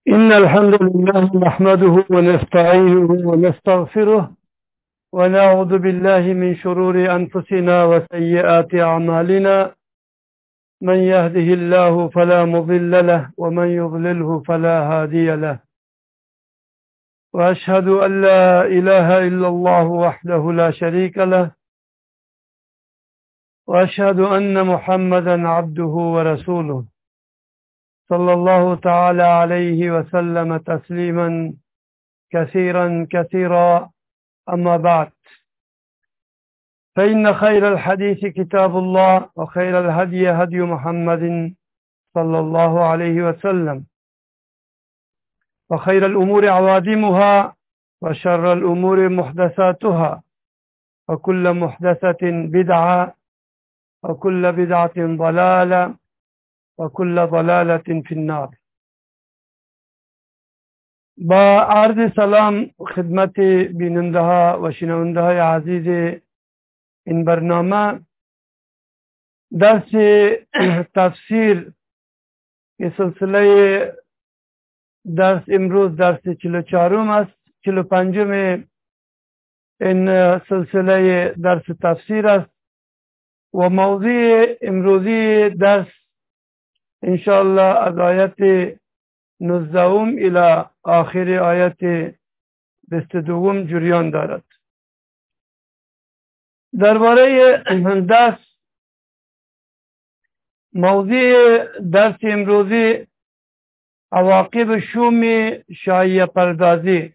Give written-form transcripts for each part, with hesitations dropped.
إن الحمد لله نحمده ونستعينه ونستغفره ونعوذ بالله من شرور أنفسنا وسيئات أعمالنا. من يهده الله فلا مضل له ومن يضلله فلا هادي له، وأشهد أن لا إله إلا الله وحده لا شريك له، وأشهد أن محمدا عبده ورسوله صلى الله تعالى عليه وسلم تسليما كثيرا. أما بعد، فإن خير الحديث كتاب الله، وخير الهدي هدي محمد صلى الله عليه وسلم، وخير الأمور عوادمها، وشر الأمور محدثاتها، وكل محدثة بدعة، وكل بدعة ضلالة، وكل ضلالة في النار. با عرض سلام خدمت بیننده ها و شنونده های عزیز این برنامه، درس تفسیر که سلسله درس امروز درس 44 است، 45 این سلسله درس تفسیر است و موضوع امروزی درس انشاءالله از آیت 19 الى آخر آیت 22 جریان دارد. درباره درس، موضوع درس امروزی عواقب شوم شایعه پردازی.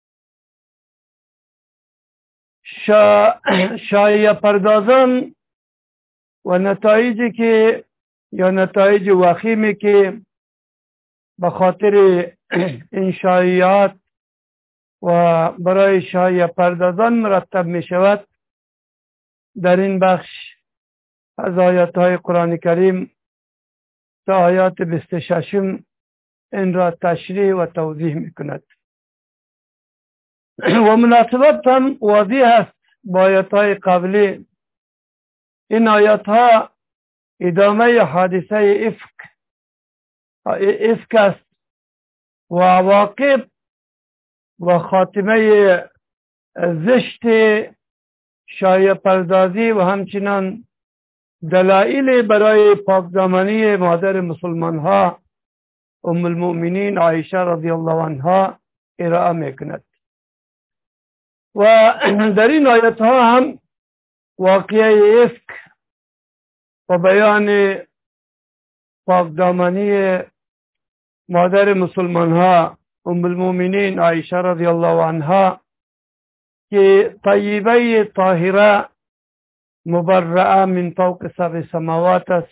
شایعه پردازان و نتایجی که یا نتایج وخیمی که به خاطر این شایعات و برای شایعه پردازان مرتب می شود، در این بخش از آیات های قرآن کریم تا آیات 26 این را تشریح و توضیح می کند و مناسبت هم واضح است با آیات های قبلی. این آیات ها ادامه حادثه افک است و عواقب و خاتمه زشت شایعه پردازی و همچنان دلایل برای پاکدامنی مادر مسلمان ها ام المؤمنین عایشه رضی الله عنها ارائه میکند و در این آیات ها هم واقعه افک و بیان پاکدامنی مادر مسلمان ها ام المؤمنین عایشه رضی الله عنها که طیبه طاهره مبرئه من فوق سبع سماوات است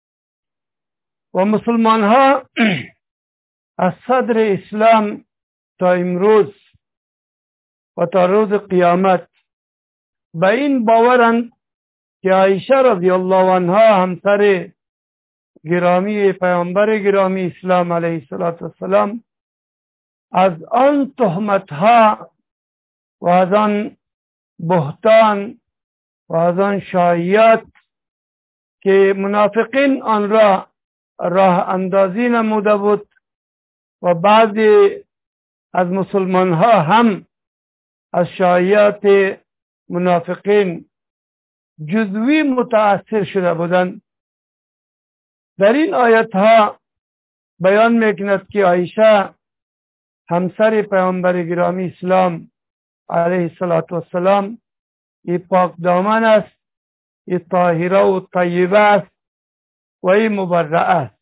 و مسلمان ها از صدر اسلام تا امروز و تا روز قیامت به این باورند که عایشه رضی الله عنها همسر گرامی پیامبر گرامی اسلام علیه السلام از آن تهمت ها و از آن بهتان و از آن شایعات که منافقین آن را راه اندازی نموده بود و بعضی از مسلمان ها هم از شایعات منافقین جزوی متاثر شده بودند. در این آیت ها بیان میکند که عایشه همسر پیامبر گرامی اسلام علیه السلام ای پاک دامن است، ای طاهره و طیبه است و ای مبرئه است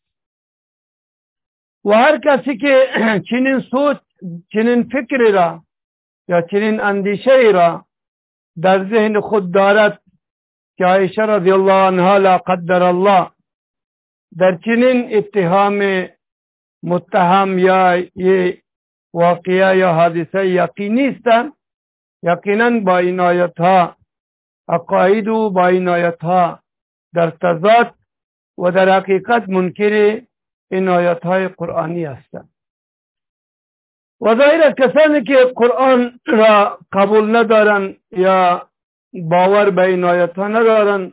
و هر کسی که چنین سوچ، چنین فکر را یا چنین اندیشه را در ذهن خود دارد که عایشه رضی الله عنها لا قدر الله در چنین اتهام متهم یا یه واقعه یا حادثه یقینی است، یقینا با این آیت ها عقاید و با این آیت ها در تضاد و در حقیقت منکر این آیت های قرآنی هستند و ظاهر کسانی که قرآن را قبول ندارن یا باور به این آیت ها ندارن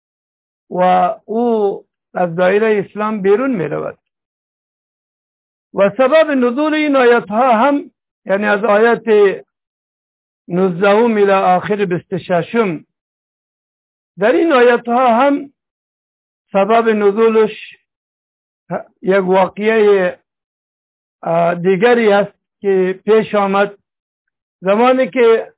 و او از دایره اسلام بیرون می رود و سبب نزول این آیت ها هم یعنی از آیت 19 الى آخر 26 در این آیت ها هم سبب نزولش یک واقعه دیگری است که پیش آمد زمانی که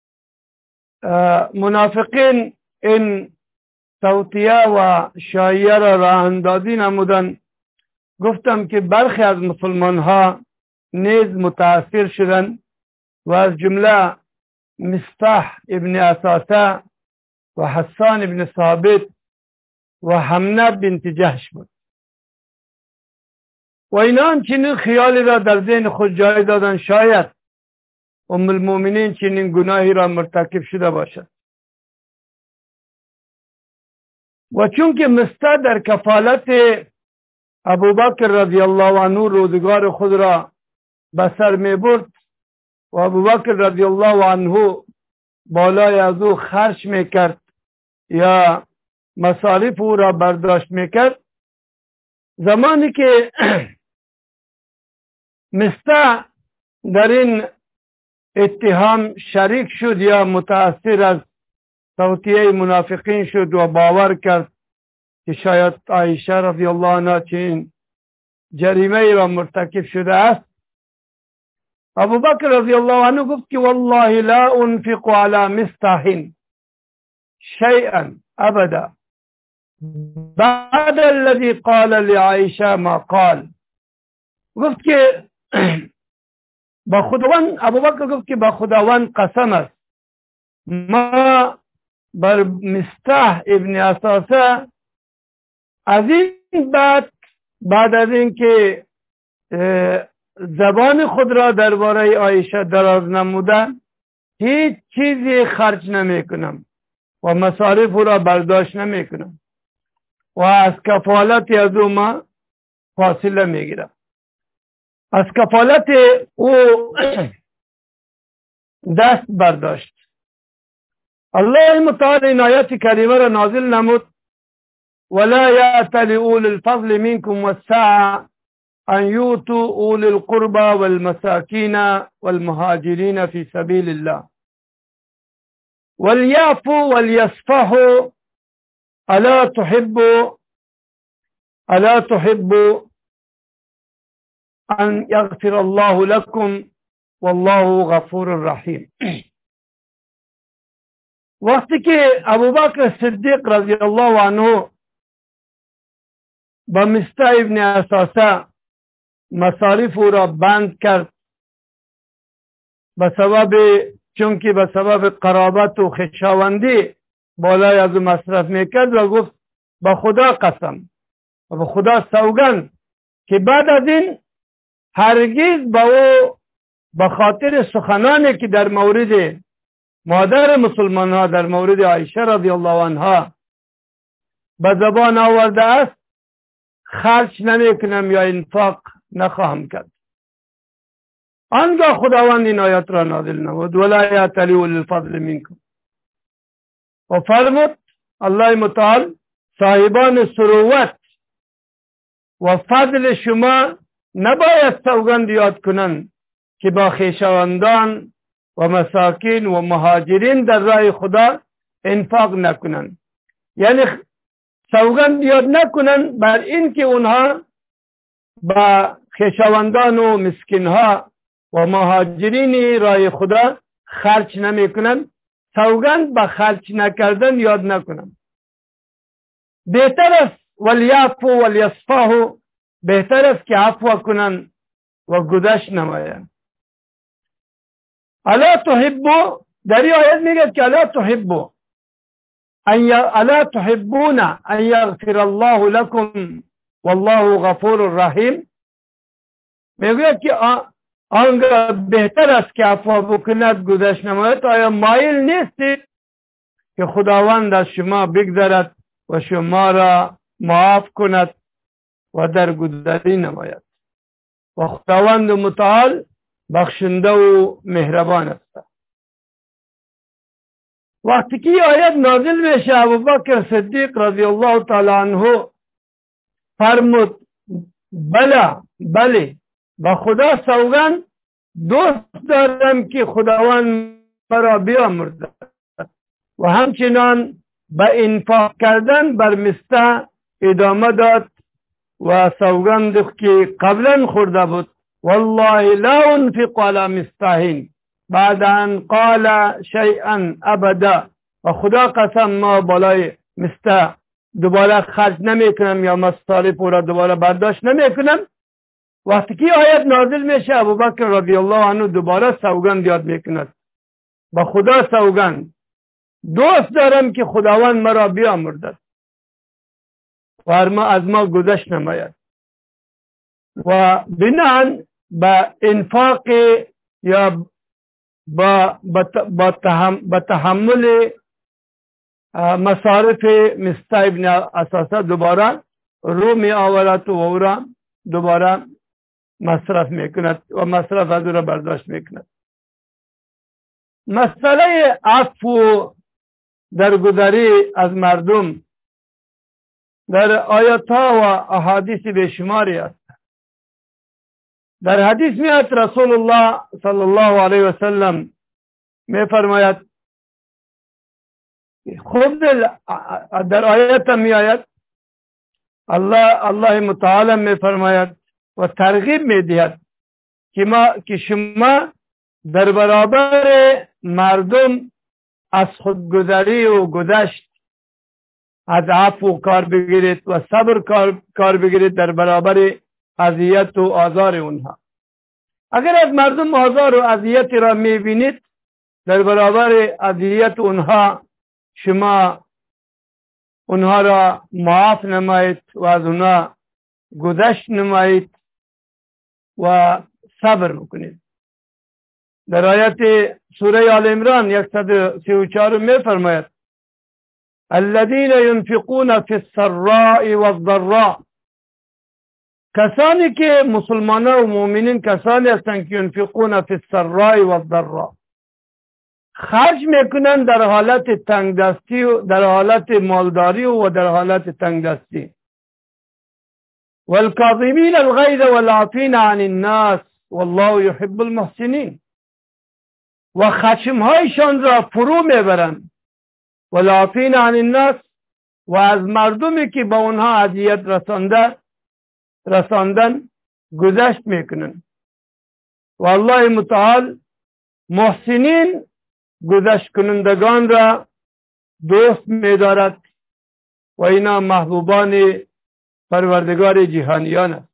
منافقین این توطیه و شایعه را راه اندازی نمودن. گفتم که برخی از مسلمان ها نیز متاثر شدند و از جمله مصطح ابن اساسه و حسان ابن ثابت و حمنه بنت جحش بود و اینا چنین خیالی را در ذهن خود جای دادن شاید ام المؤمنین چنین گناهی را مرتکب شده باشد و چون که مصطح در کفالت ابوبکر رضی الله عنه روزگار خود را به سر می برد و ابوبکر رضی الله عنه بالای از او خرج می کرد یا مصارف او را برداشت می کرد. زمانی که مصطح در این اتهام شریک شد یا متاثر از توطیه منافقین شد و باور کرد که شاید عایشه رضی الله عنها چنین جریمه را مرتکب شده است، ابوبکر رضی الله عنه گفت که والله لا انفق على مصطح شيئا ابدا بعد الذي قال لعائشه ما قال. گفت که با خداوند، ابوبکر گفت که با خداوند قسم است ما بر مصطح ابن اساسه از این بعد از اینکه زبان خود را درباره عایشه دراز نمودن هیچ چیزی خرج نمی کنم و مصارف را برداشت نمی کنم و از کفالت از او ما فاصله می گیرم. از کفالت او دست برداشت. الله متعال این آیت کریمه را نازل نمود ولا یأتل اول الفضل منکم والسعه ان یؤتوا اول القربى والمساکین والمهاجرین فی سبیل الله وليعفوا وليصفحوا الا تحبوا ان يغفر الله لكم والله غفور رحیم. وقتی که ابوبکر صدیق رضی الله عنه با مصطح ابن اساسه مصارف او را بند کرد چونکه به سبب قرابت و خویشاوندی بالای از او مصرف میکرد و گفت با خدا قسم و با خدا سوگند که بعد از این هرگز با او به خاطر سخنانی که در مورد مادر مسلمان ها در مورد عایشه رضی الله عنها به زبان آورده است خرج نمی کنم یا انفاق نخواهم کرد. آنگاه خداوند این آیات را نازل نمود ولا یأتل اول الفضل منکم و فرمود الله متعال صاحبان ثروت و فضل شما نباید سوگند یاد کنند که با خویشاوندان و مساکین و مهاجرین در راه خدا انفاق نکنند، یعنی سوگند یاد نکنند بر این که اونها با خویشاوندان و مسکینها و مهاجرین راه خدا خرج نمی کنند، سوگند به خرج نکردن یاد نکنند. بهتر است ولیعفوا ولیصفحوا، بهتر است که عفو کنند و گذشت نمایند. الا تحبوا، در این آیت میگه که الا تحبون ان یغفر الله لكم والله غفور رحیم. میگه که آنگاه بهتر است که عفو بکند گذشت نماید. آیا مایل نیستید که خداوند از شما بگذرد و شما را معاف کند و درگذری نماید و خداوند متعال بخشنده و مهربان است. وقتی که آیت نازل میشه ابوبکر صدیق رضی الله تعالی عنه فرمود بله و خدا سوگند دوست دارم که خداوند مرا بیامرزد و همچنان به انفاق کردن بر مسته ادامه داد و سوگند که قبلا خورده بود والله لا انفق على مستحین بعد ان قال شیئا ابدا و خدا قسم ما بالای مسته دوباره خرج نمی کنم یا مصارف را دوباره برداشت نمی کنم. وقتی که آیت نازل میشه ابوبکر رضی الله عنه دوباره سوگند یاد میکند با خدا سوگند دوست دارم که خداوند مرا بیامرزد و از ما گذشت نماید و بنان با انفاق یا با تحمل مصارف مسته ابن اساسه دوباره رو می آورد و او را دوباره مصرف میکند و مصرف از او را برداشت میکند. مسئله عفو درگذری از مردم در آیات ها و احادیث بشماری است. در حدیث میاد رسول الله صلی الله علیه و سلم می فرماید خود در آیت می آید الله متعال می فرماید و ترغیب می دهد که شما در برابر مردم از خودگذری و گذشت از عفو کار بگیرید و صبر کار بگیرید در برابر اذیت و آزار اونها. اگر از مردم آزار و اذیت را میبینید در برابر اذیت اونها شما اونها را معاف نمایید و از اونها گذشت نمایید و صبر بکنید. در آیت سوره آل عمران 134 می فرماید الذين ينفقون في السراء والضراء کسانی که مسلمانان و مؤمنین کسانی هستند که ينفقون في السراء والضراء خرج میکنن در حالت تنگ دستی و در حالت مالداری و در حالت تنگ دستی والكاظمين الغيظ والعافين عن الناس والله يحب المحسنين و خشمهایشان را فرو میبرند والعافین عن الناس و از مردمی که با اونها اذیت رساندن گذشت میکنن و الله متعال محسنین گذشت کنندگان را دوست می‌دارد و اینا محبوبان پروردگار جهانیان است.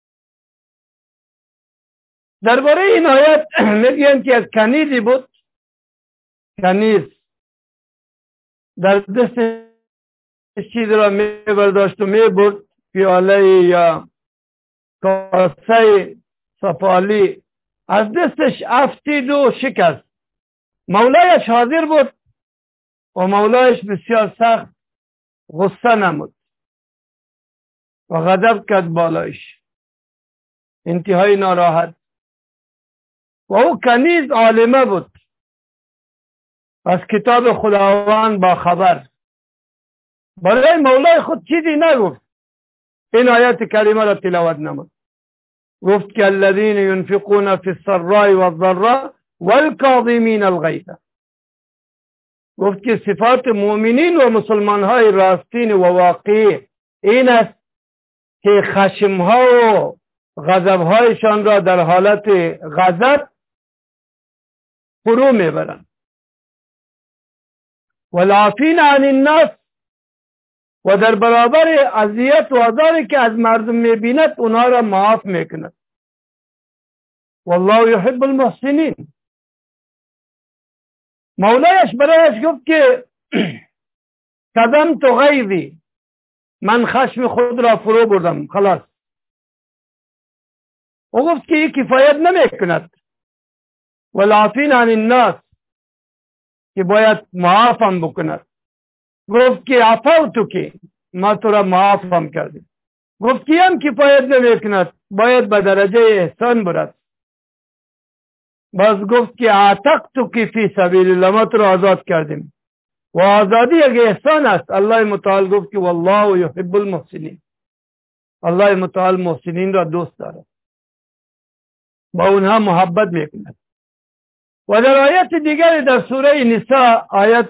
درباره این آیت میگن که از کنیزی بود، کنیز در دست چیز را میبرداشت و میبرد، پیاله یا کاسه سفالی، از دستش افتید و شکست. مولایش حاضر بود و مولایش بسیار سخت غصه نمود و غضب کرد بالایش، انتهای ناراحت. و او کنیز عالمه بود، از کتاب خداوند با خبر، برای مولای خود چیزی نگفت. این آیت کریمه را تلاوت نمود، گفت که الذین ينفقون فی السراء والضراء والکاظمین الغیظ. گفت که صفات مؤمنین و مسلمان های راستین و واقعی این است که خشمها و غضبهایشان را در حالت غضب فرو میبرند. والعافین عن الناس و در برابر اذیت و آزاری که از مردم میبیند اونها را معاف میکند. والله يحب المحسنین. مولایش برایش گفت که کظمت غیظی، من خشم خود را فرو بردم، خلاص. او گفت که این کفایت نمیکند. والعافین عن الناس که باید معافم بکند. گفت که عفوتو که ما تو را معافم کردیم. گفت که هم کفایت نمیکند، باید به درجه احسان برد. باز گفت که اعتقتو که فی سبیل الله، ما تو را آزاد کردیم و آزادی یک احسان است. الله متعال گفت که والله یحب المحسنین، الله متعال محسنین را دوست دارد. با اونها محبت میکند. و در آیت دیگر در سوره نساء آیت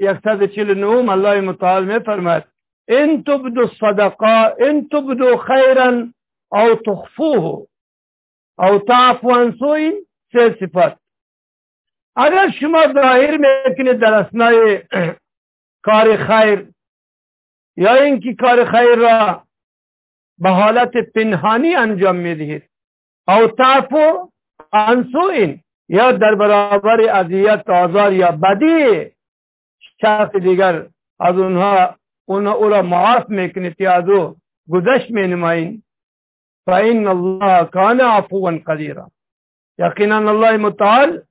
149 الله متعال میفرماید ان تبدوا الصدقات ان تبدوا خیرا او تخفوه او تعفو عن سوء، سه صفات. اگر شما ظاهر میکنید در اثناء کار خیر یا اینکه کار خیر را به حالت پنهانی انجام میدهید، او تعفو عن سوء، یا در برابر اذیت، آزار یا بدی شخص دیگر از اونها او را معاف میکنید یا از او گذشت مینمایید، فإن الله کان عفوا قدیرا، یقینا الله متعال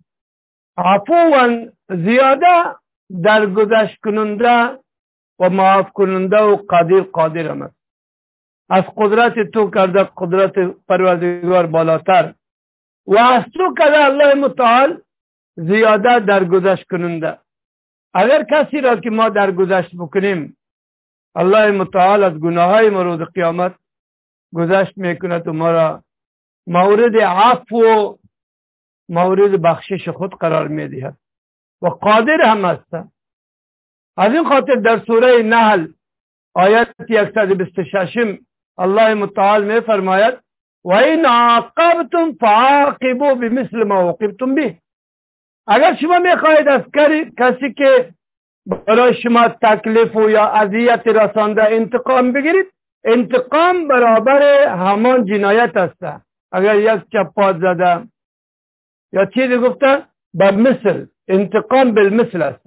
عفوا زیاده در گذشت کننده و معاف کننده و قادر است. از قدرت تو کرده قدرت پروردگار بالاتر و از تو کرده الله متعال زیاده در گذشت کننده. اگر کسی را که ما در گذشت بکنیم، الله متعال از گناه های ما روز قیامت گذشت میکند و ما را مورد عفو و مورد بخشش خود قرار میدهد و قادر هم است. از این خاطر در سوره نحل آیت 126 الله متعال می فرماید و این عاقبتم فعاقبوا بمثل ما عوقبتم به. اگر شما میخواهید از کسی که برای شما تکلیف و یا اذیت رسانده انتقام بگیرید، انتقام برابر همان جنایت است. اگر یک چپات زده یا چیزی گفته به مثل، انتقام بالمثل است.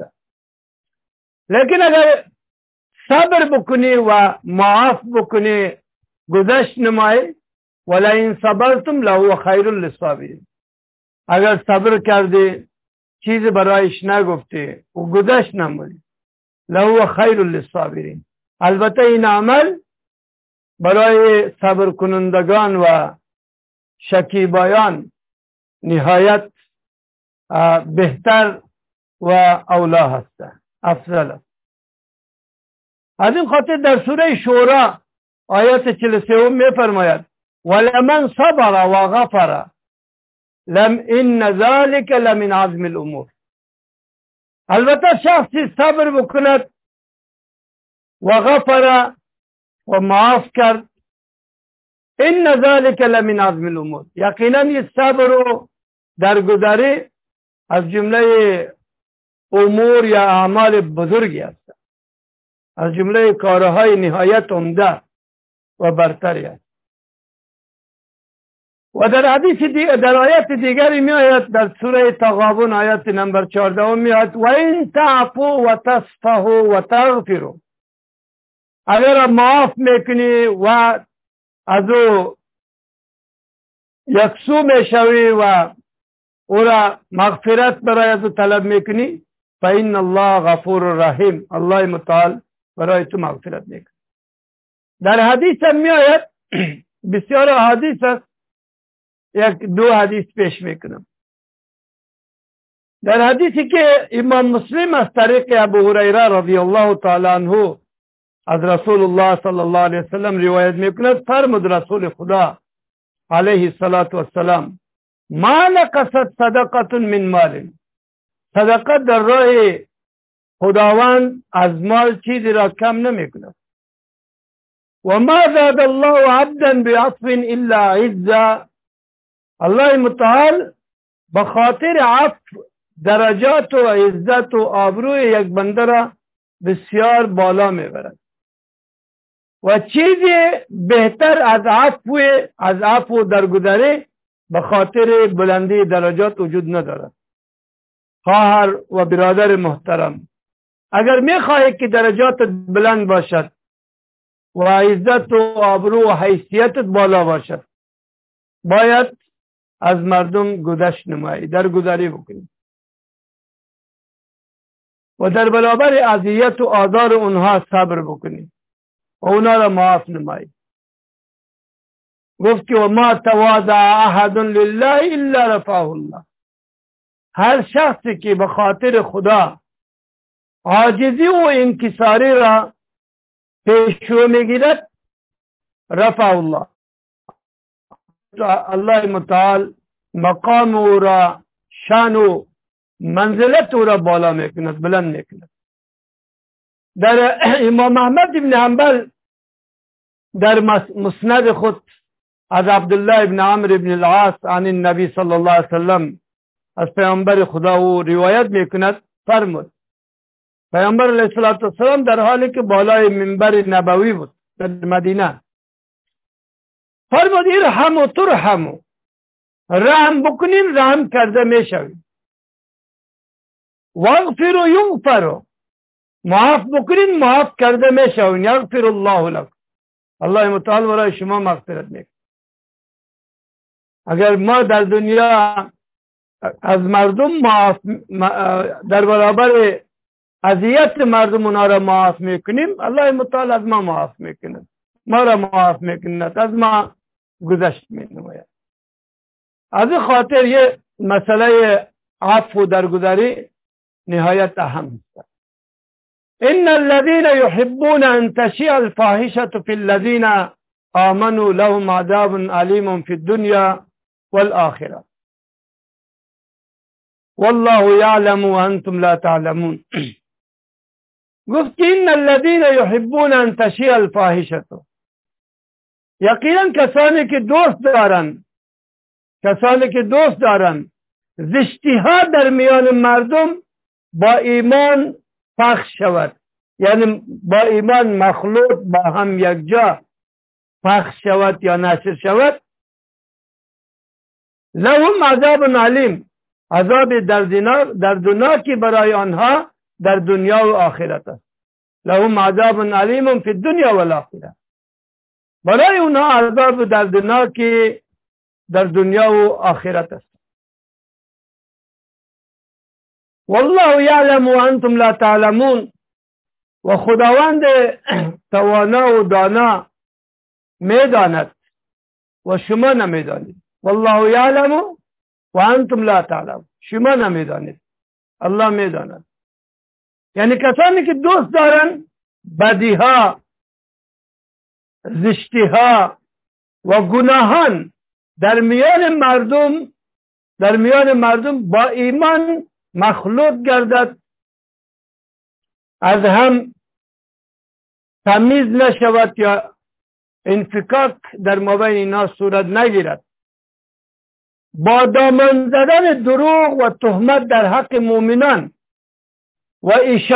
لیکن اگر صبر بکنی و معاف بکنی، گذشت نمایی، ولئن صبرتم لهو خیر للصابرین، اگر صبر کردی چیزی برایش نگفتی و گذشت نمایی، لهو خیر للصابرین. البته این عمل برای صبر کنندگان و شکیبایان نهایت بهتر و اولا هست، افضل است. از این خاطر در سوره شورا آیت 43 می فرماید ولمن صبر و غفر ان ذلك لمن عزم الامور. البته شخصی صبر بکند و غفر و معاف کرد، ان ذلك لمن عزم الامور، یقینا این صبر و درگذری از جمله امور یا اعمال بزرگی است، از جمله کارهای نهایت عمده و برتری است. و در آیت دیگری می آید در سوره تغابن آیت نمبر 14 می آید و این تعفو و تصفحوا و تغفروا، اگر معاف میکنی و از او یکسو میشوی و او را مغفرت برای از او طلب میکنی، فإن الله غفور رحیم، الله متعال برای تو مغفرت میکنه. در حدیث هم می آید، بسیار حدیث است، یک دو حدیث پیش میکنم. در حدیثی که امام مسلم از طریق ابو هریره رضی الله تعالی عنه از رسول الله صلی الله علیه وسلم روایت میکند، فرمود رسول خدا علیه الصلاة والسلام ما نقصت صدقه من مال، صدقه در راه خداوند از مال چیزی را کم نمیکند. و ما زاد الله عبدا بعطف الا عزا، الله متعال به خاطر عفو درجات و عزت و آبروی یک بنده را بسیار بالا میبرد و چیزی بهتر از عفو درگذری به خاطر بلندی درجات وجود ندارد. خواهر و برادر محترم، اگر میخواهی که درجات بلند باشد و عزت و آبرو و حیثیتت بالا باشد، باید از مردم گذشت نمایی، درگذری بکنی و در برابر اذیت و آزار اونها صبر بکنی و اونها را معاف نمایی. گفت که و ما تواضع احد لله الا رفعه الله، هر شخصی که به خاطر خدا عاجزی و انکساری را پیشو میگیرد، رفع الله، الله متعال مقام او را، شان و منزلت او را بالا میکند، بلند میکند. در امام احمد ابن حنبل در مسند خود از عبدالله ابن عمرو ابن العاص عن النبی صلی الله علیه وسلم از پیامبر خدا او روایت میکند، فرمود پیامبر علیه السلام در حالی که بالای منبر نبوی بود در مدینه فرمود ارحم و ترحم، رحم بکنین رحم کرده میشوید، واغفر و یغفر، معاف بکنین معاف کرده میشوید، یغفر الله لكم، الله متعال برای شما مغفرت میکنه. اگر ما در دنیا از مردم معاف در برابر اذیت مردم اونا را معاف میکنیم، الله متعال از ما معاف میکنه، ما را معاف میکنه، از ما گذشت مینماید. از این خاطر یه مسئله عفو درگذری نهایت اهم است. ان الذين يحبون ان تشيع الفاحشه في الذين آمنوا لهم عذاب عليم في الدنيا والآخرة والله يعلم وأنتم لا تعلمون. گفت ان الذين يحبون ان تشيع الفاحشه، یقینا کسانی که دوست دارن زشتی ها در میان مردم با ایمان پخش شود، یعنی با ایمان مخلوط با هم یک جا پخش شود یا نشر شود، لهم عذاب علیم، عذاب دردناکی برای آنها در دنیا و آخرت است. لهم عذاب علیم فی الدنیا و الاخره، برای آنها عذاب دردناکی در دنیا و آخرت است. والله یعلم و انتم لا تعلمون، و خداوند توانا و دانا میداند و شما نمیدانید. والله یعلم و انتم لا تعلمون، شما نمیدانید، الله میداند. یعنی کسانی که دوست دارن بدی ها، زشتی ها و گناهان در میان مردم با ایمان مخلوط گردد، از هم تمیز نشود یا انفکاک در مابین اینا صورت نگیرد، با دامن زدن دروغ و تهمت در حق مؤمنان و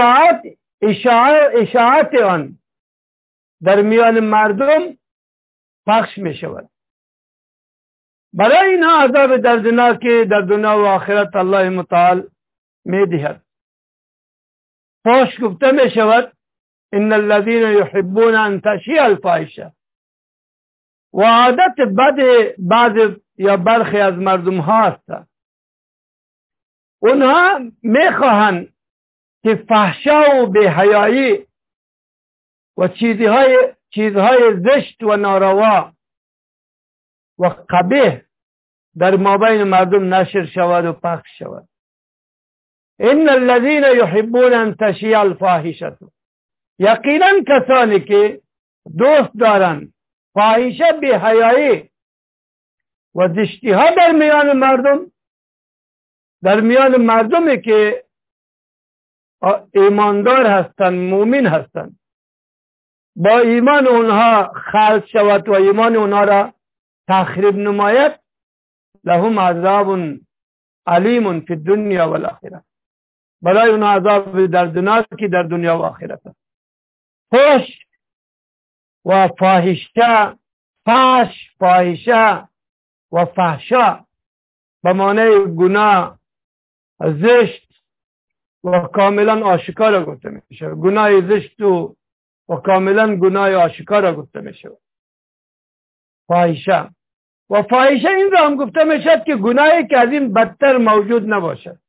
اشاعت آن در میان مردم پخش می شود. برای اینها عذاب دردناکی در دنیا و آخرت الله متعال می دهد. فاش گفته می شود ان الذين يحبون ان تشيع الفاحشه، و عادت بعض یا برخی از مردم ها هست، اونها میخواهند که فحشا و بی‌حیایی و چیزهای زشت و ناروا و قبیح در مابین مردم نشر شود و پخش شود. ان الذين يحبون ان تشيع الفاحشه، یقینا کسانی که دوست دارن فاحشه بی‌حیایی و زشتی ها در میان مردمی که ایماندار هستند، مؤمن هستند، با ایمان اونها خلط شود و ایمان اونها را تخریب نماید، لهم عذاب علیم فی الدنیا و الاخره، برای اونها عذاب دردناکی در دنیا و آخرت است. فحش و فاحشه، فاحشه و فحشا به معنی گناه زشت و کاملا آشکار گفته میشه. گناه زشت و کاملا گناه آشکار گفته میشه فاحشه. و فاحشه این را هم گفته میشد که گناهی که از این بدتر موجود نباشد،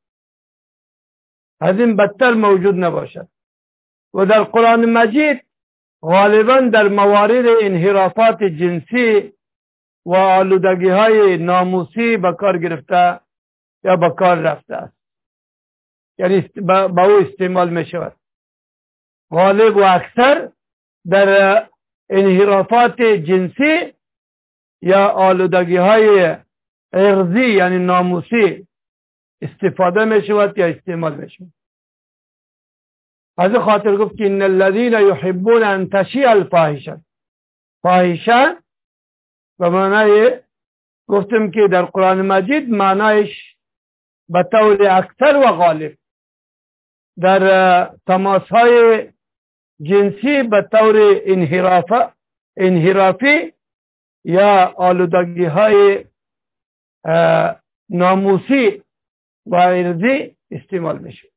از این بدتر موجود نباشد. و در قرآن مجید غالبا در موارد انحرافات جنسی و آلودگی های ناموسی به کار گرفته یا به کار رفته است، یعنی با او استعمال می شود. غالب و اکثر در انحرافات جنسی یا آلودگی های ارضی یعنی ناموسی استفاده می شود یا استعمال می شود. از خاطر گفت که ان الذين يحبون ان تشيع الفاحشه، فاحشه به معنای گفتم که در قرآن مجید معنایش به طور اکثر و غالب در تماس های جنسی به طور انحرافی یا آلودگی های ناموسی و ارضی استعمال میشه.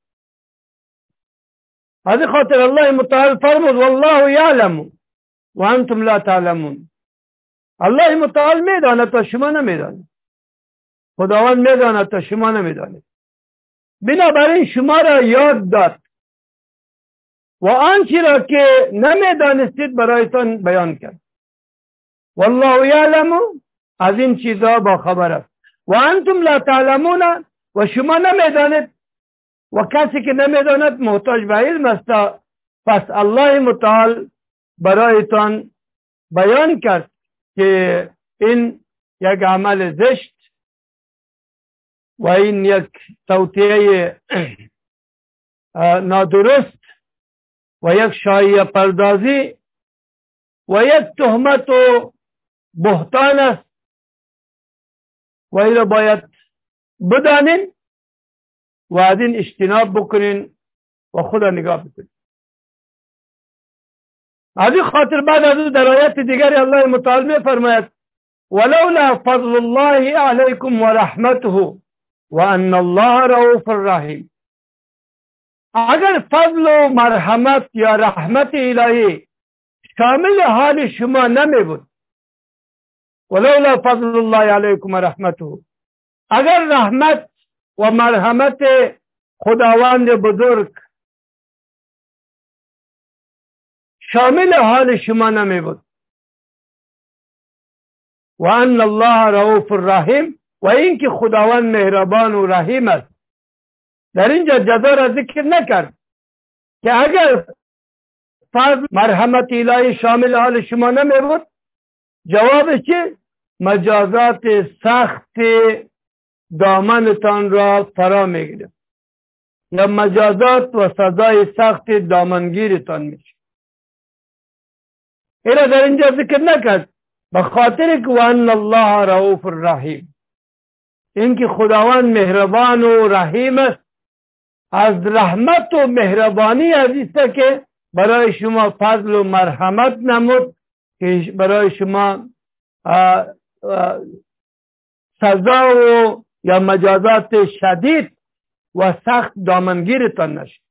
از خاطر الله متعال فرمود والله یعلم و انتم لا تعلمون. الله متعال میداند تا شما نمیدانید، خداوند میداند تا شما نمیدانید، بنابراین شما را یاد داد و آنچه را که نمیدانستید برایتان بیان کرد. والله یعلم، از این چیزا با خبر است، و انتم لا تعلمون، و شما نمیدانید و کسی که نمیداند محتاج به علم است. پس الله متعال برایتان بیان کرد که این یک عمل زشت و این یک توطئه نادرست و یک شایعه پردازی و یک تهمت و بهتان است و این را باید بدانین و از این اجتناب بکنین و خدا نگاه بکنین. از این خاطر بعد از او در آیت دیگری الله متعال می فرماید ولولا فضل الله علیکم و رحمته و ان الله رؤوف رحیم. اگر فضل و مرحمت یا رحمت الهی شامل حال شما نمی بود، ولولا فضل الله علیکم و رحمته، اگر رحمت و مرحمت خداوند بزرگ شامل حال شما نمی بود، و ان الله رؤوف رحیم، و اینکه خداوند مهربان و رحیم است. در اینجا جزا را ذکر نکرد که اگر فضل مرحمت الهی شامل حال شما نمی بود، جواب چه؟ مجازات سخت دامنتان را فرا میگیرد یا مجازات و سزای سخت دامنگیرتان میشه. اینا در اینجا ذکر نکرد به خاطر که وان الله رؤوف رحیم، اینکه خداوند مهربان و رحیم است. از رحمت و مهربانی است که برای شما فضل و مرحمت نمود که برای شما سزا و یا مجازات شدید و سخت دامنگیرتان نشد.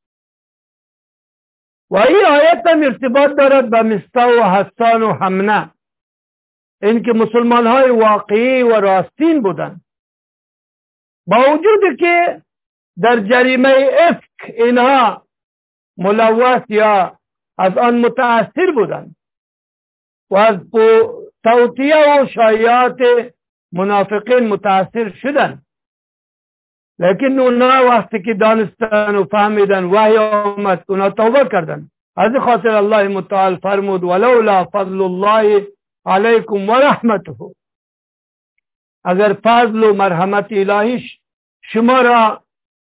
و این آیت هم ارتباط دارد به مصطح و حسان و حمنه، اینکه مسلمان های واقعی و راستین بودند، با وجود که در جریمه افک اینها ملوث یا از آن متاثر بودند و از توطئه و شایعات منافقین متاثر شدند، لیکن اونا وقتی که دانستن و فهمیدن وحی آمد اونا توبه کردن. از خاطر الله متعال فرمود ولولا فضل الله علیکم و رحمته، اگر فضل و مرحمت الهیش شما را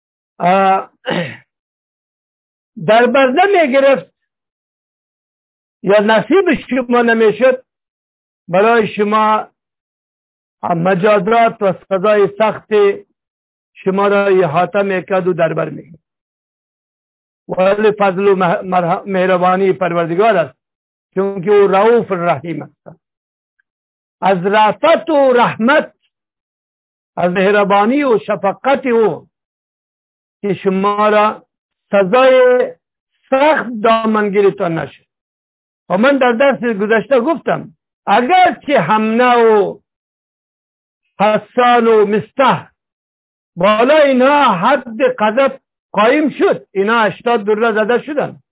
در بر نمی گرفت یا نصیب شما نمیشد، برای شما مجازات و سزای سخت شما را احاطه میکرد و در بر میگرفت. ولی فضل و مهربانی پروردگار است، چونکه او رؤوف رحیم است. از رأفت و رحمت، از مهربانی و شفقت او که شما را سزای سخت دامنگیرتان نشد. و من در درس گذشته گفتم اگر که حمنه و حسان و مصطح بالا اینا حد قذف قایم شد، اینا 80 دره زده شدن،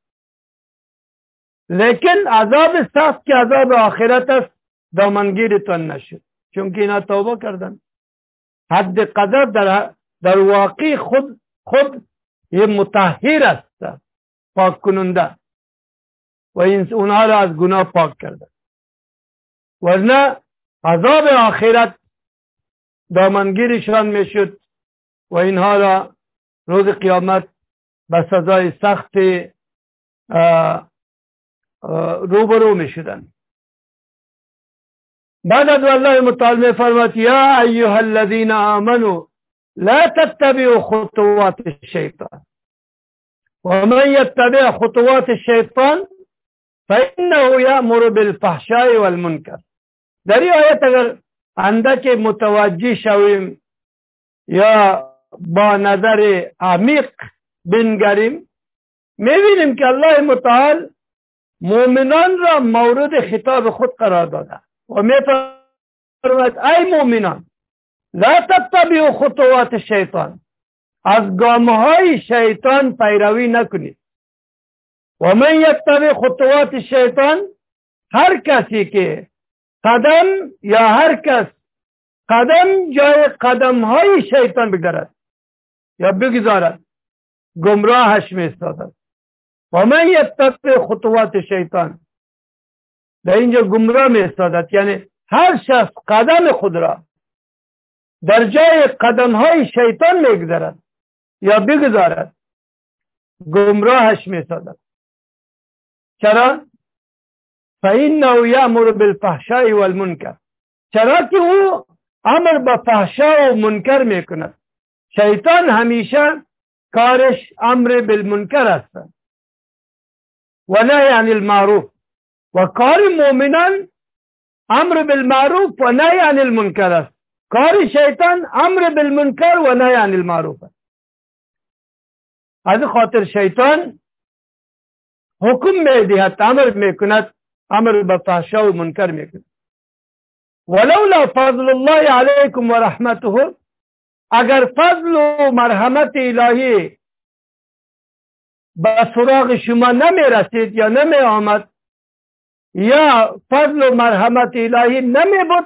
لیکن عذاب سخت که عذاب آخرت است دامنگیرتان نشد، چونکه اینا توبه کردن. حد قذف در واقع خود یه مطهر است، پاک کننده، و اونها را از گناه پاک کرده. ورنه عذاب آخرت دامنگیرشان میشد و اینها را روز قیامت به سزای سخت روبرو میشدن. بعد از الله متعال میفرماید یا ایها الذین آمنوا لا تتبعوا خطوات الشیطان ومن يتبع خطوات الشیطان فإنه یأمر بالفحشاء والمنکر. در این آیت اگر اندک متوجه شویم یا با نظر عمیق بنگریم میبینیم که الله متعال مؤمنان را مورد خطاب خود قرار داده و میفرماید ای مؤمنان لا تتبعوا خطوات الشیطان، از گامهای شیطان پیروی نکنید. و من یتبع خطوات الشیطان، هر کسی که قدم یا هر کس قدم جای قدمهای شیطان بگذارد یا بگذارد گمراهش می‌سازد. و من یتبع خطوات شیطان، در اینجا گمراه می‌سازد، یعنی هر شخص قدم خود را در جای قدمهای شیطان می‌گذارد یا بگذارد گمراهش می‌سازد. چرا؟ فإنه یأمر بالفحشاء والمنکر، چرا که او امر به فحشا و منکر میکند. شیطان همیشه کارش امر بالمنکر است و نهی عن المعروف، و کار مؤمنان امر بالمعروف و نهی عن المنکر است. کار شیطان امر بالمنکر و نهی عن المعروف است. از خاطر شیطان حکم میدهد، امر میکند، امر به فحشا و منکر میکند. ولولا فضل الله علیکم و رحمته، اگر فضل و مرحمت الهی به سراغ شما نمی رسید یا نمی آمد یا فضل و مرحمت الهی نمی بود،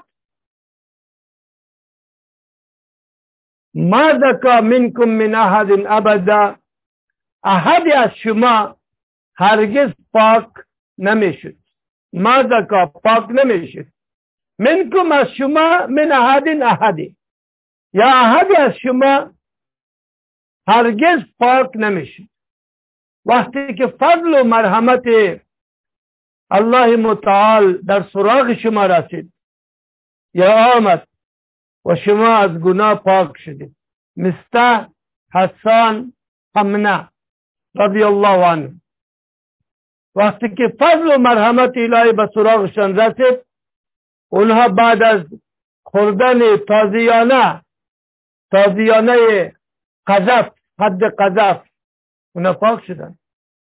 ما زکا منکم من احد ابدا، احد از شما هرگز پاک نمی شد. ما زکا پاک نمی شد. منکم از شما من احدی، یا احدی از شما هرگز پاک نمیشه. وقتی که فضل و مرحمت الله متعال در سراغ شما رسید یا آمد و شما از گناه پاک شدید، مثل حسان حمنه رضی الله عنه، وقتی که فضل و مرحمت الهی به سراغشان رسید، اونها بعد از خوردن تازیانه قذف، حد قذف، اونها پاک شدن.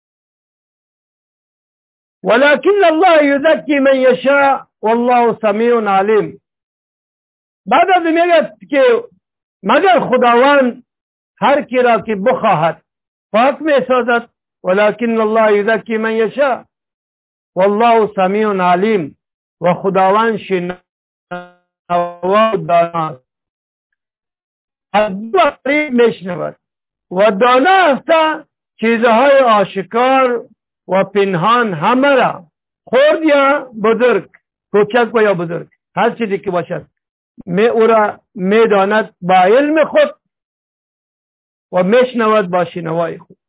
ولكن الله یزکی من یشاء والله سمیع علیم. بعد از میگه که مگر خداوند هر کی را که بخواهد پاک می سازد، ولكن الله یزکی من یشاء والله سمیع علیم، و خداوند شنوا و دانا، از دو طریق میشنود و دانا است چیزهای آشکار و پنهان همه را، خرد یا بزرگ، کوچک و یا بزرگ، هر چیزی که باشد او را میداند با علم خود و میشنود با شنوای خود.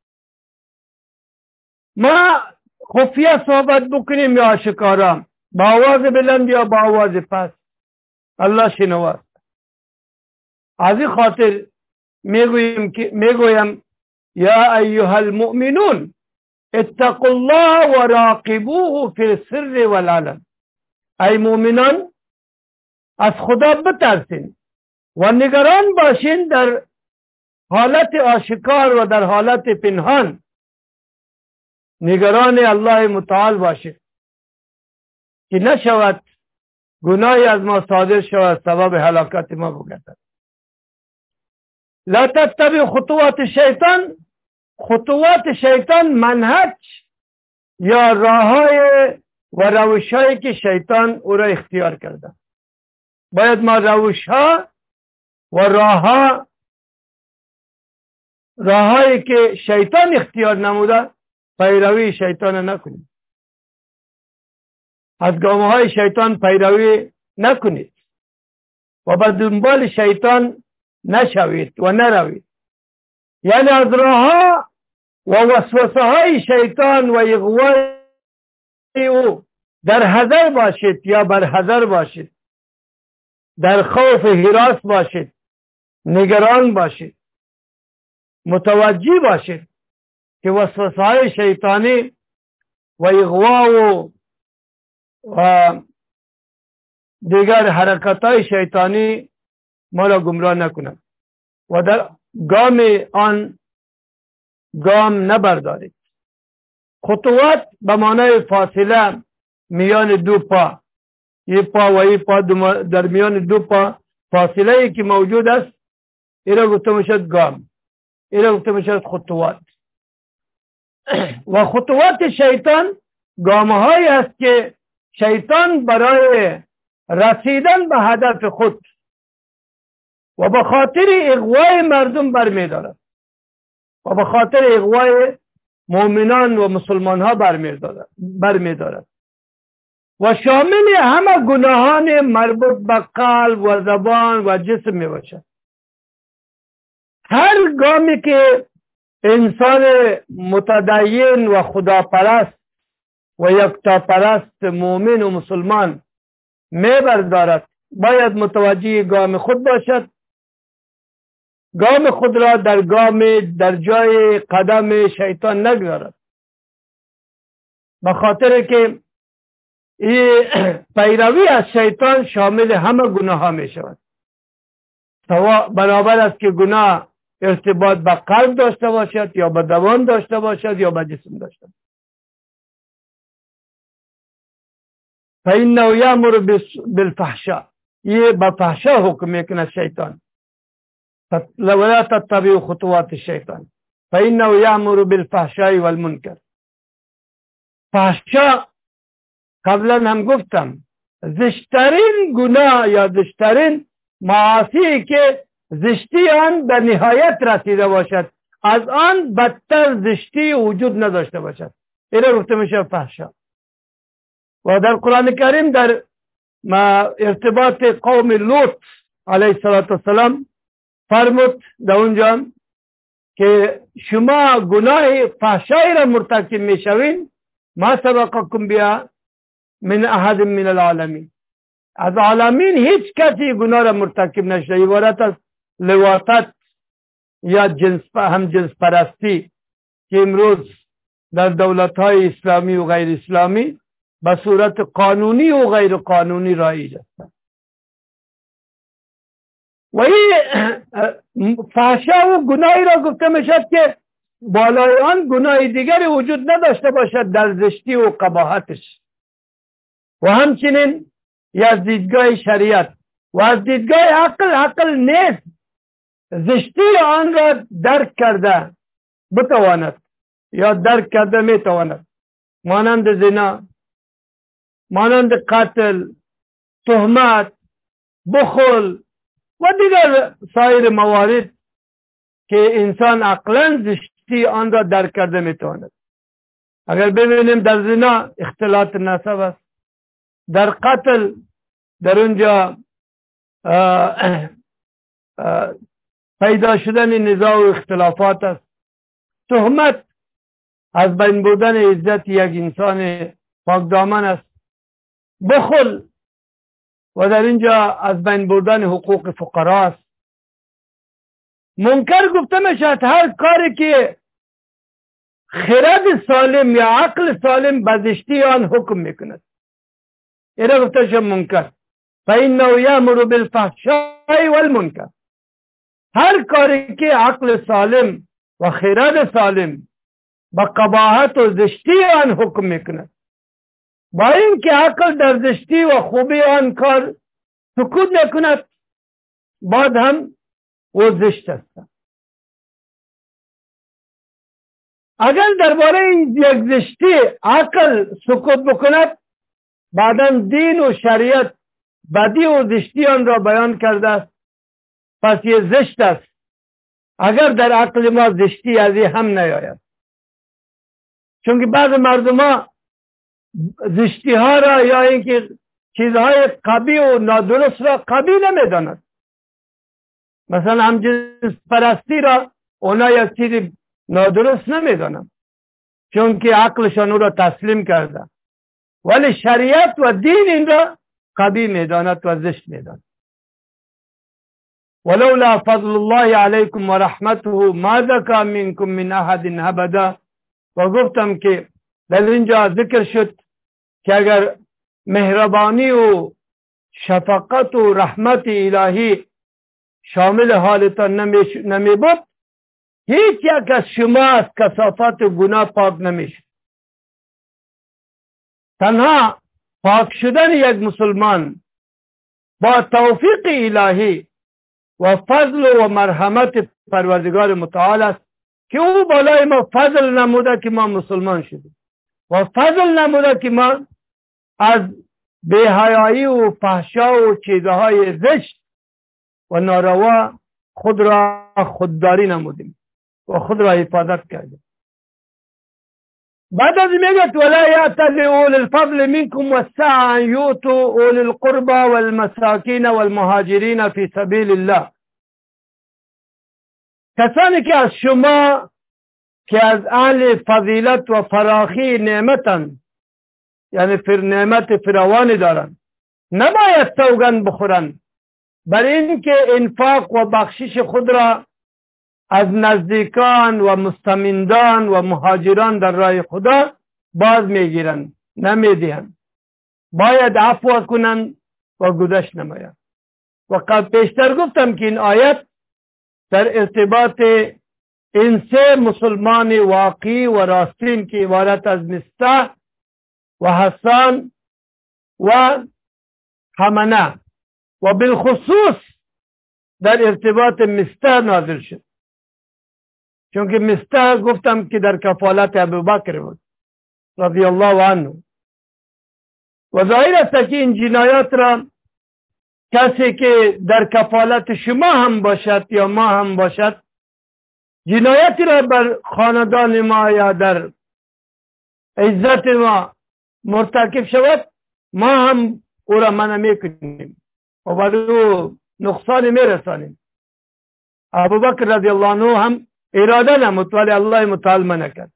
ما خفیه صحبت بکنیم یا آشکارا، با آواز بلند یا با آواز پست، الله شنواست. از این خاطر میگویم یا ایها المؤمنون اتقوا الله و راقبوه فی السر والعلن. ای مؤمنان از خدا بترسین و نگران باشین در حالت آشکار و در حالت پنهان، نگران الله متعال باشید که نشود گناهی از ما صادر شود سبب هلاکت ما بگردد. لا تتبع خطوات شیطان، خطوات شیطان منهج یا راههای و روشهایی که شیطان او را اختیار کرده. باید ما روشها و راههایی که شیطان اختیار نموده پیروی شیطان نکنید، از گامهای شیطان پیروی نکنید و به دنبال شیطان نشوید و نروید. یعنی از راه و وسوسه های شیطان و اغوای او در حذر باشید یا بر حذر باشید، در خوف هراس باشید، نگران باشید، متوجه باشید که وسوسه های شیطانی و اغوا و دیگر حرکت های شیطانی ما را گمراه نکنند و در گام نبردارید. خطوات به معنای فاصله میان دو پا، یک پا و یک پا، در میان دو پا فاصله ای که موجود است، این را گفته میشد گام، این را گفته میشد خطوات. و خطوات شیطان گامهایی است که شیطان برای رسیدن به هدف خود و به خاطر اغوای مردم برمی‌دارد و به خاطر اغوای مؤمنان و مسلمان ها برمی‌دارد و شامل همه گناهان مربوط به قلب و زبان و جسم می باشد. هر گامی که انسان متدین و خداپرست و یکتاپرست مؤمن و مسلمان می بردارد باید متوجه گام خود باشد، گام خود را در جای قدم شیطان نگذارد، به خاطر که این پیروی از شیطان شامل همه گناه ها می شود. برابر است که گناه ارتباط به قلب داشته باشد یا به زبان داشته باشد یا به جسم داشته باشد. فإنه یأمر بالفحشاء، یہ به فحشا حکم میکند شیطان. ولا تتبعوا خطوات الشیطان فإنه یأمر بالفحشاء والمنکر. فحشا قبلا هم گفتم زشترین گناه یا زشترین معاصی که زشتی آن به نهایت رسیده باشد، از آن بدتر زشتی وجود نداشته باشد، این را گفته میشه فحشا. و در قرآن کریم در ارتباط قوم لوط علیه السلام فرمود در اونجا که شما گناه فحشایی را مرتکب میشوین ما سبقکم بها من احد من العالمین، از عالمین هیچ کسی گناه را مرتکب نشده. عبارت از لواطت یا هم جنس پرستی که امروز در دولت‌های اسلامی و غیر اسلامی به صورت قانونی و غیر قانونی رایج است. و این فحشا و گناهی را گفته میشد که بالای آن گناه دیگری وجود نداشته باشد در زشتی و قباحتش. و همچنین از دیدگاه شریعت و از دیدگاه عقل نیست زشتی آن را درک کرده بتواند یا درک کرده میتواند، مانند زنا، مانند قتل، تهمت، بخل و دیگر سایر موارد که انسان عقلا زشتی آن را درک کرده میتواند. اگر ببینیم در زنا اختلاط نسب است، در قتل در اونجا پیدا شدن نزاع و اختلافات است، تهمت از بین بردن عزت یک انسان پاکدامن است، بخل و در اینجا از بین بردن حقوق فقرا است. منکر گفته میشد هر کاری که خرد سالم یا عقل سالم به زشتی آن حکم میکند، این را گفته شد منکر. فإنه یأمر بالفحشاء والمنکر، هر کاری که عقل سالم و خرد سالم به قباحت و زشتی آن حکم میکند، با این که عقل در زشتی و خوبی آن کار سکوت نکند، بعد هم او زشت است. اگر درباره این یک زشتی عقل سکوت بکند، بعدا دین و شریعت بدی و زشتی آن را بیان کرده است، پس یه زشت است. اگر در عقل ما زشتی از این هم نیاید، چون که بعض مردم ها زشتی ها را یا اینکه چیزهای قبیح و نادرست را قبیح نمیداند. مثلا همجنس پرستی را اونا یک چیز نادرست نمیدانند، چون که عقلشان او را تسلیم کرده، ولی شریعت و دین این را قبیح میداند و زشت میداند. ولولا فضل الله علیکم و رحمته ما زکا منکم من احد ابدا. و گفتم که در اینجا ذکر شد که اگر مهربانی و شفقت و رحمت الهی شامل حالتان نمی بود، هیچ یک از شما از کثافت گناه پاک نمیشد. تنها پاک شدن یک مسلمان با توفیق الهی و فضل و مرحمت پروردگار متعال است که او بالای ما فضل نموده که ما مسلمان شدیم و فضل نموده که ما از بی‌حیایی و فحشا و چیزهای زشت و ناروا خود را خودداری نمودیم و خود را حفاظت کردیم. بعد از میگه ولا یأتل اول الفضل منکم والسعة ان یؤتوا اول القربى والمساکین والمهاجرین فی سبیل الله. کسانی که از شما که از اهل فضیلت و فراخی نعمتن، یعنی نعمت فراوانی دارن، نباید سوگند بخورن بر این که انفاق و بخشش خود را از نزدیکان و مستمندان و مهاجران در راه خدا باز میگیرن، نمیدهن. باید عفو کنن و گذشت نماین. و قبل پیشتر گفتم که این آیت در ارتباط این سه مسلمان واقعی و راستین که عبارت از مستح و حسان و حمنه و بالخصوص در ارتباط مستح نازل شد، چون که مستح گفتم که در کفالت ابوبکر بود رضی الله عنه. و ظاهر است که این جنایات را کسی که در کفالت شما هم باشد یا ما هم باشد، جنایتی را بر خاندان ما یا در عزت ما مرتکب شود، ما هم او را منع میکنیم و بر او نقصان میرسانیم. ابوبکر رضی الله عنه هم اراده نمود ولی الله متعال منع کرد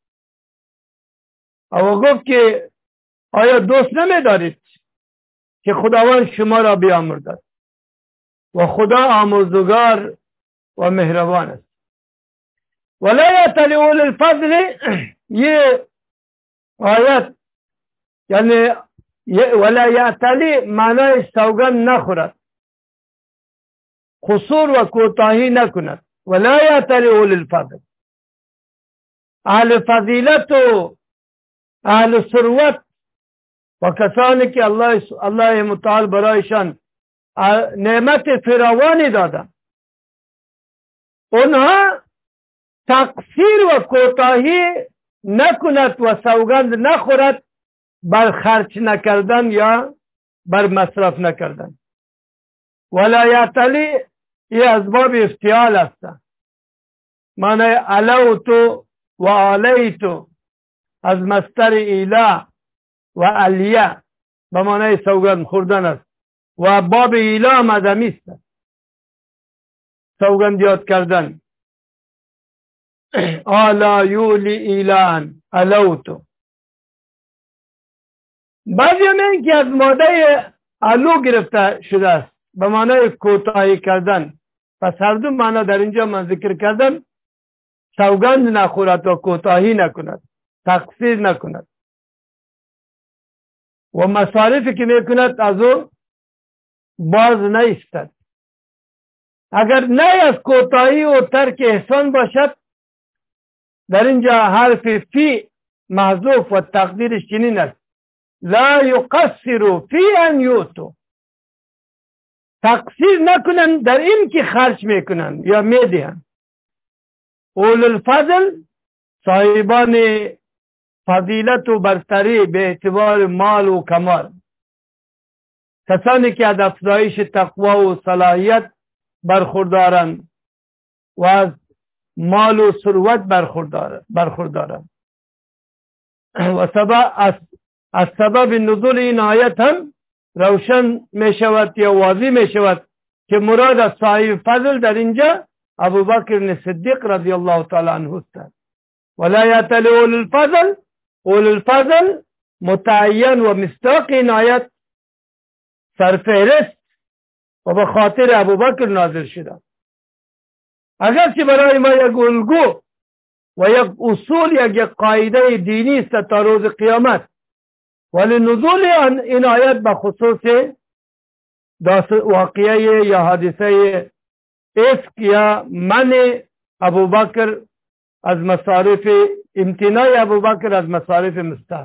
و گفت که آیا دوست نمیدارید که خداوند شما را بیامرزد و خدا آمرزگار و مهربان است. ولا یأتل اول الفضل، یہ آیت یعنی ولا یأتل معنی سوگند نخورد، قصور و کوتاهی نکند. ولا یأتل اول الفضل، اهل فضیلت و اهل ثروت و کسانی که الله متعال برایشان نعمت فراوانی دادن، اونها تقصیر و کوتاهی نکند و سوگند نخورد بر خرچ نکردن یا بر مصرف نکردن. ولا یأتلی یہ اسباب افتعال است، معنی علوتو و علیتو از مصدر ایلا و علیه به معنی سوگند خوردن است و باب ایلا مدمی است، سوگند یاد کردن. آلا یولی ایلان علوتو. بعضی همین که از ماده علو گرفته شده است به معنی کوتاهی کردن، پس هر دو معنی در اینجا من ذکر کردم. سوگند نخورد و کوتاهی نکند، تقصیر نکند و مصارفی که میکند از او باز نیستد. اگر نه از کوتاهی و ترک احسان باشد، در اینجا حرف فی محذوف و تقدیرش چنین است: لا یقصر فی ان یؤتوا. تقصیر نکنن در این که خرج میکنن یا میدهن. اول الفضل صاحبان فضیلت و برتری به اعتبار مال و کمال، کسانی که از افزایش تقوا و صلاحیت برخوردارند و از مال و ثروت برخوردارند. و از سبب نزول این آیت هم روشن می شود یا واضح می شود که مراد از صاحب فضل در اینجا ابوبکر صدیق رضی الله تعالی عنه است. ولا یأتل اول الفضل متعین و مصداق این آیت سرفهرست و به خاطر ابوبکر نازل شده. اگرچه برای ما یک الگو و یک اصول یک قاعده دینی است تا روز قیامت، ولی نزول این آیت به خصوص واقعه یا حادثه افک یا منع ابوبکر از مصارف، امتناع ابوبکر از مصارف مستحب.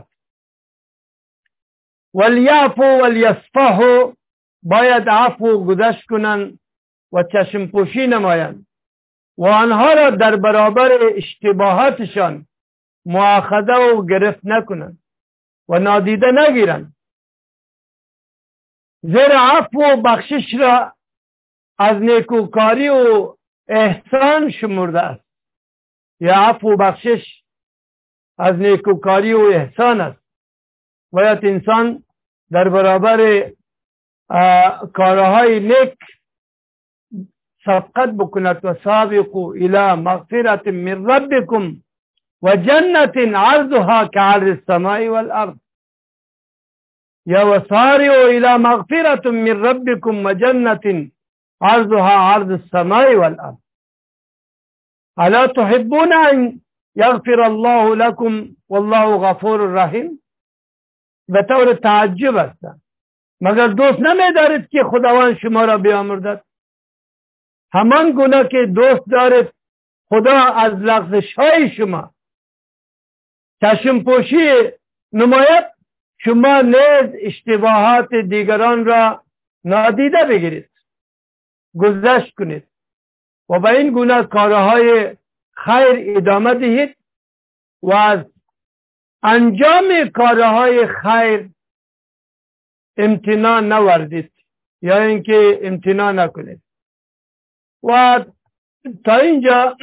ولیعفو ولیصفحوا، باید عفو و گذشت کنند و چشم پوشی نمایند و آنها را در برابر اشتباهاتشان مؤاخذه و گرفت نکنند و نادیده نگیرند، زیرا عفو و بخشش را از نیکوکاری و احسان شمرده است. یا عفو و بخشش از نیکوکاری و احسان است. باید انسان در برابر کارهای نیک سبقت بکند و سابقوا الی مغفرة من ربکم و جنت عرضها كعرض السماء والارض، یا وسارعوا الی مغفرة من ربکم و جنت عرضها عرض السماء والارض الا تحبون ان یغفر الله لكم والله غفور رحیم. به طور تعجب است، مگر دوست نمی‌دارید که خداوند شما را بیامرزد؟ همان گونه که دوست دارید خدا از لغزش‌های شما چشم پوشی نماید، شما نیز اشتباهات دیگران را نادیده بگیرید، گذشت کنید و به این گونه کارهای خیر ادامه دهید و از انجام کارهای خیر امتناع نوردید یا اینکه امتناع نکنید. و تا اینجا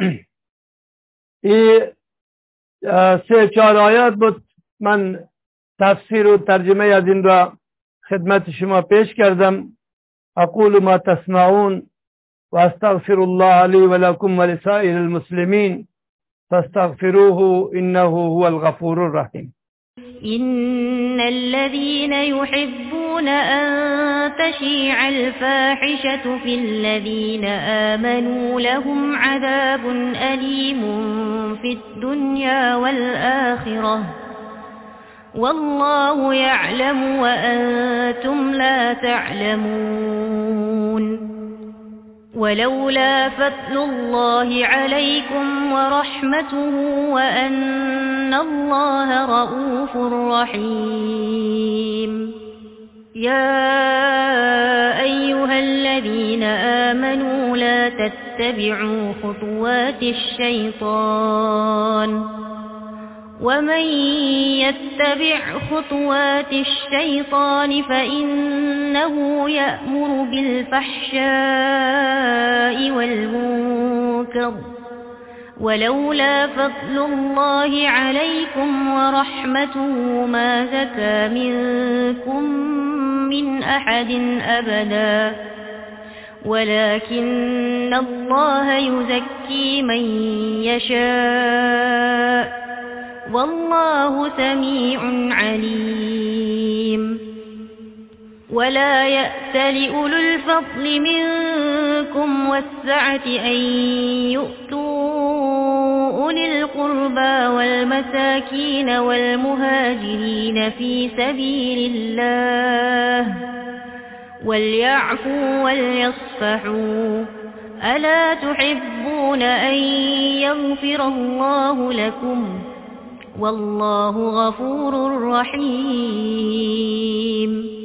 سه چهار آیات بود، من تفسیر و ترجمه از این را خدمت شما پیش کردم. اقول ما تسمعون و استغفر الله لی و لکم و لسائر المسلمین فاستغفروه انه هو الغفور الرحیم. إن الذين يحبون أن تشيع الفاحشة في الذين آمنوا لهم عذاب أليم في الدنيا والآخرة والله يعلم وأنتم لا تعلمون. ولولا فضل الله عليكم ورحمته وأن الله رؤوف رحيم. يا أيها الذين آمنوا لا تتبعوا خطوات الشيطان ومن يتبع خطوات الشيطان فإنه يأمر بالفحشاء والمنكر ولولا فضل الله عليكم ورحمته ما زكى منكم من أحد أبدا ولكن الله يزكي من يشاء والله سميع عليم. ولا يأتل أولو الفضل منكم والسعة أن يؤتوا أولي القربى والمساكين والمهاجرين في سبيل الله وليعفوا وليصفحوا ألا تحبون أن يغفر الله لكم والله غفور رحيم.